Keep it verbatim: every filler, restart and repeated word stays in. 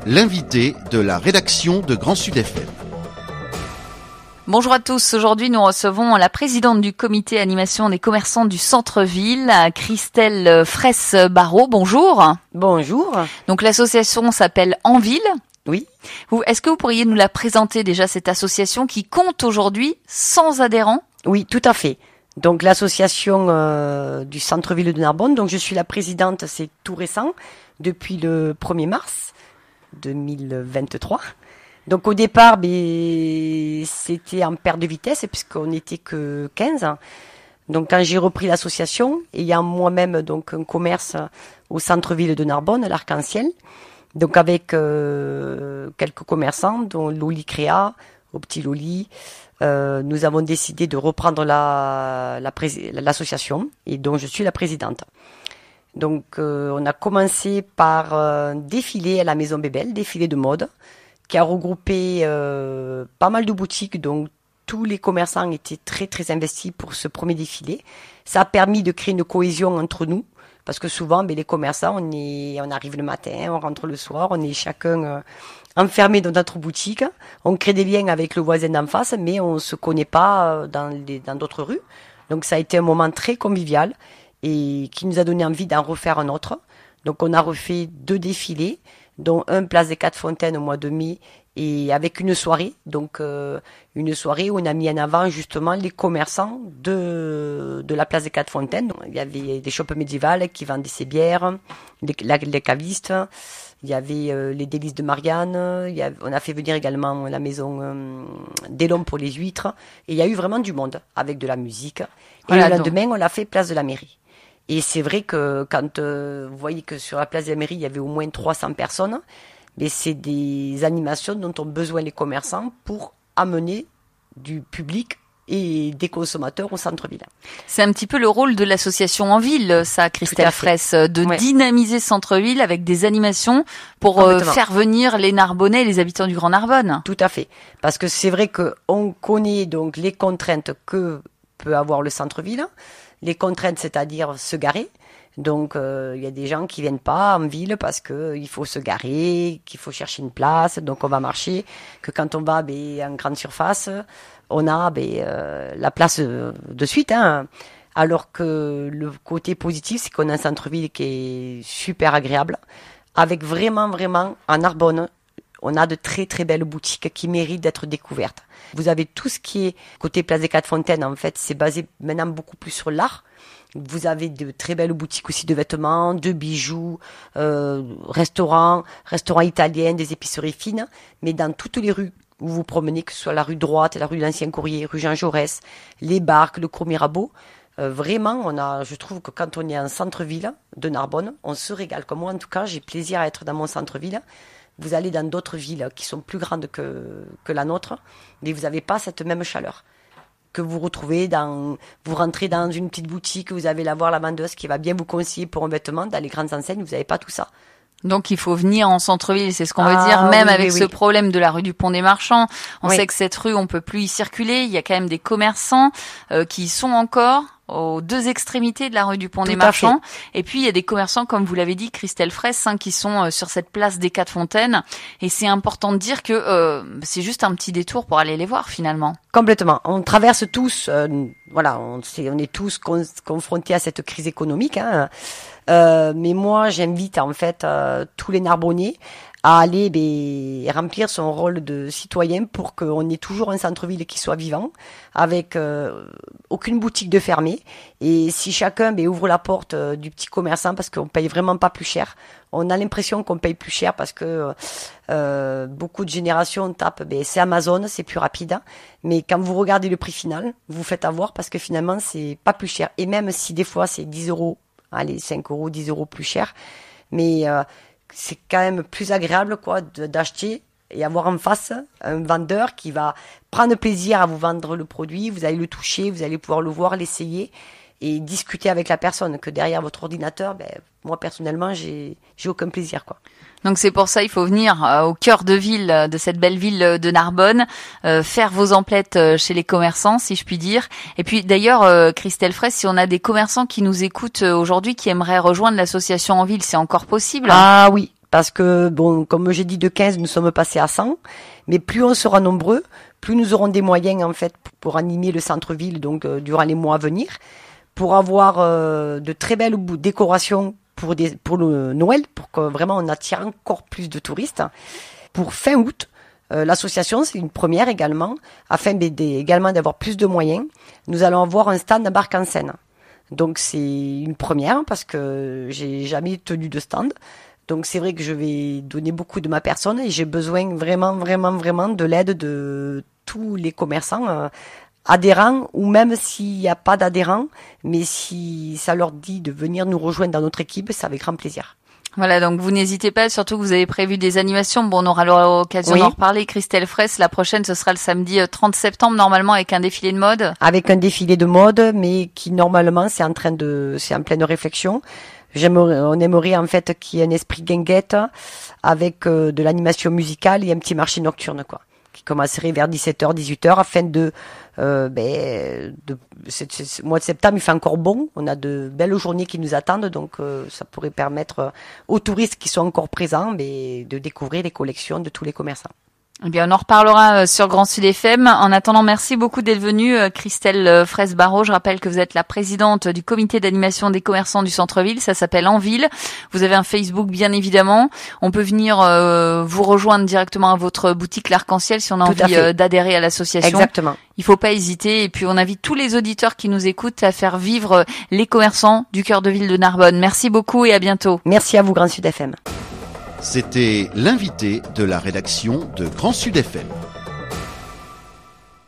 l'invité de la rédaction de Grand Sud F M. Bonjour à tous. Aujourd'hui, nous recevons la présidente du comité animation des commerçants du centre-ville, Christelle Fraisse-Barrault. Bonjour. Bonjour. Donc, l'association s'appelle En Ville. Oui. Vous, est-ce que vous pourriez nous la présenter déjà, cette association qui compte aujourd'hui cent adhérents? Oui, tout à fait. Donc, l'association euh, du centre-ville de Narbonne. Donc, je suis la présidente, c'est tout récent, depuis le premier mars deux mille vingt-trois. Donc au départ, ben, c'était en perte de vitesse puisqu'on n'était que quinze. Donc quand j'ai repris l'association, ayant moi-même donc un commerce au centre-ville de Narbonne, l'Arc-en-Ciel, donc avec euh, quelques commerçants, dont Loli Créa, au petit Loli, euh, nous avons décidé de reprendre la, la pré- l'association et dont je suis la présidente. Donc euh, on a commencé par un défilé à la Maison Bébel, défilé de mode, qui a regroupé euh, pas mal de boutiques, donc tous les commerçants étaient très très investis pour ce premier défilé. Ça a permis de créer une cohésion entre nous, parce que souvent, ben, les commerçants, on est, on arrive le matin, on rentre le soir, on est chacun euh, enfermé dans notre boutique, on crée des liens avec le voisin d'en face, mais on se connaît pas dans, les, dans d'autres rues. Donc ça a été un moment très convivial et qui nous a donné envie d'en refaire un autre. Donc on a refait deux défilés, dont un place des Quatre Fontaines au mois de mai, et avec une soirée, donc euh, une soirée où on a mis en avant justement les commerçants de de la place des Quatre Fontaines. Donc, il y avait des shops médiévales qui vendaient ses bières, les, la, les cavistes, il y avait euh, les délices de Marianne, il y a, on a fait venir également la maison euh, d'Elon pour les huîtres, et il y a eu vraiment du monde avec de la musique. Et voilà, le lendemain, donc on l'a fait place de la mairie. Et c'est vrai que quand euh, vous voyez que sur la place de la mairie, il y avait au moins trois cents personnes, mais c'est des animations dont ont besoin les commerçants pour amener du public et des consommateurs au centre-ville. C'est un petit peu le rôle de l'association En Ville, ça, Christelle Fraisse, de ouais. dynamiser centre-ville avec des animations pour euh, faire venir les Narbonnais et les habitants du Grand Narbonne. Tout à fait. Parce que c'est vrai qu'on connaît donc les contraintes que peut avoir le centre-ville. Les contraintes, c'est-à-dire se garer. Donc, il euh, y a des gens qui viennent pas en ville parce que il faut se garer, qu'il faut chercher une place. Donc, on va marcher. Que quand on va ben, en grande surface, on a ben, euh, la place de suite. Hein. Alors que le côté positif, c'est qu'on a un centre-ville qui est super agréable, avec vraiment, vraiment, en Narbonne, on a de très très belles boutiques qui méritent d'être découvertes. Vous avez tout ce qui est côté place des Quatre Fontaines, en fait, c'est basé maintenant beaucoup plus sur l'art. Vous avez de très belles boutiques aussi de vêtements, de bijoux, euh, restaurants, restaurants italiens, des épiceries fines. Mais dans toutes les rues où vous promenez, que ce soit la rue droite, la rue de l'Ancien Courrier, rue Jean Jaurès, les Barques, le Cours Mirabeau, euh, vraiment, on a, je trouve que quand on est en centre-ville de Narbonne, on se régale. Comme moi, en tout cas, j'ai plaisir à être dans mon centre-ville. Vous allez dans d'autres villes qui sont plus grandes que, que la nôtre, mais vous n'avez pas cette même chaleur que vous retrouvez dans, vous rentrez dans une petite boutique, vous allez la voir la vendeuse qui va bien vous conseiller pour un vêtement. Dans les grandes enseignes, vous n'avez pas tout ça. Donc il faut venir en centre-ville, c'est ce qu'on ah, veut dire, même oui, avec oui, ce oui. problème de la rue du Pont des Marchands. On oui. sait que cette rue, on peut plus y circuler. Il y a quand même des commerçants euh, qui y sont encore aux deux extrémités de la rue du Pont Tout des Marchands. Et puis il y a des commerçants, comme vous l'avez dit, Christelle Fraisse, hein, qui sont euh, sur cette place des Quatre Fontaines. Et c'est important de dire que euh, c'est juste un petit détour pour aller les voir finalement. Complètement. On traverse tous, euh, voilà, on, c'est, on est tous con- confrontés à cette crise économique. Hein. Euh, mais moi, j'invite en fait euh, tous les Narbonnais à aller ben, remplir son rôle de citoyen pour qu'on ait toujours un centre-ville qui soit vivant, avec euh, aucune boutique de fermée. Et si chacun ben, ouvre la porte euh, du petit commerçant, parce qu'on paye vraiment pas plus cher, on a l'impression qu'on paye plus cher parce que euh, beaucoup de générations tapent, ben, c'est Amazon, c'est plus rapide. Mais quand vous regardez le prix final, vous vous faites avoir parce que finalement, c'est pas plus cher. Et même si des fois, c'est dix euros, allez, cinq euros, dix euros plus cher, mais euh, c'est quand même plus agréable quoi de, d'acheter et avoir en face un vendeur qui va prendre plaisir à vous vendre le produit, vous allez le toucher, vous allez pouvoir le voir, l'essayer et discuter avec la personne, que derrière votre ordinateur, ben, moi personnellement, j'ai, j'ai aucun plaisir quoi. Donc c'est pour ça il faut venir euh, au cœur de ville, euh, de cette belle ville de Narbonne, euh, faire vos emplettes euh, chez les commerçants, si je puis dire. Et puis d'ailleurs, euh, Christelle Fraisse, si on a des commerçants qui nous écoutent euh, aujourd'hui, qui aimeraient rejoindre l'association En Ville, c'est encore possible? Ah oui, Parce que, bon, comme j'ai dit, de quinze, nous sommes passés à cent. Mais plus on sera nombreux, plus nous aurons des moyens, en fait, pour animer le centre-ville, donc, euh, durant les mois à venir, pour avoir euh, de très belles décorations pour, des, pour le Noël, pour que vraiment on attire encore plus de touristes. Pour fin août, euh, l'association, c'est une première également, afin de, de, également d'avoir plus de moyens. Nous allons avoir un stand à Barque-en-Seine. Donc c'est une première, parce que j'ai jamais tenu de stand. Donc c'est vrai que je vais donner beaucoup de ma personne et j'ai besoin vraiment, vraiment, vraiment de l'aide de tous les commerçants euh, adhérents, ou même s'il n'y a pas d'adhérents, mais si ça leur dit de venir nous rejoindre dans notre équipe, c'est avec grand plaisir. Voilà, donc vous n'hésitez pas, surtout que vous avez prévu des animations. Bon, on aura l'occasion oui. d'en reparler. Christelle Fraisse, la prochaine, ce sera le samedi trente septembre, normalement, avec un défilé de mode. Avec un défilé de mode, mais qui, normalement, c'est en train de, c'est en pleine réflexion. J'aimerais, on aimerait, en fait, qu'il y ait un esprit guinguette, avec euh, de l'animation musicale et un petit marché nocturne, quoi, qui commencerait vers dix-sept heures, dix-huit heures, afin de, euh, ben, de, c'est, c'est, le mois de septembre, il fait encore bon. On a de belles journées qui nous attendent, donc euh, ça pourrait permettre aux touristes qui sont encore présents, mais de découvrir les collections de tous les commerçants. Eh bien, on en reparlera sur Grand Sud F M. En attendant, merci beaucoup d'être venue, Christelle Fraisse-Barreau. Je rappelle que vous êtes la présidente du comité d'animation des commerçants du centre-ville. Ça s'appelle En Ville. Vous avez un Facebook, bien évidemment. On peut venir euh, vous rejoindre directement à votre boutique L'Arc-en-Ciel si on a Tout envie euh, d'adhérer à l'association. Exactement. Il faut pas hésiter. Et puis, on invite tous les auditeurs qui nous écoutent à faire vivre les commerçants du cœur de ville de Narbonne. Merci beaucoup et à bientôt. Merci à vous, Grand Sud F M. C'était l'invité de la rédaction de Grand Sud F M.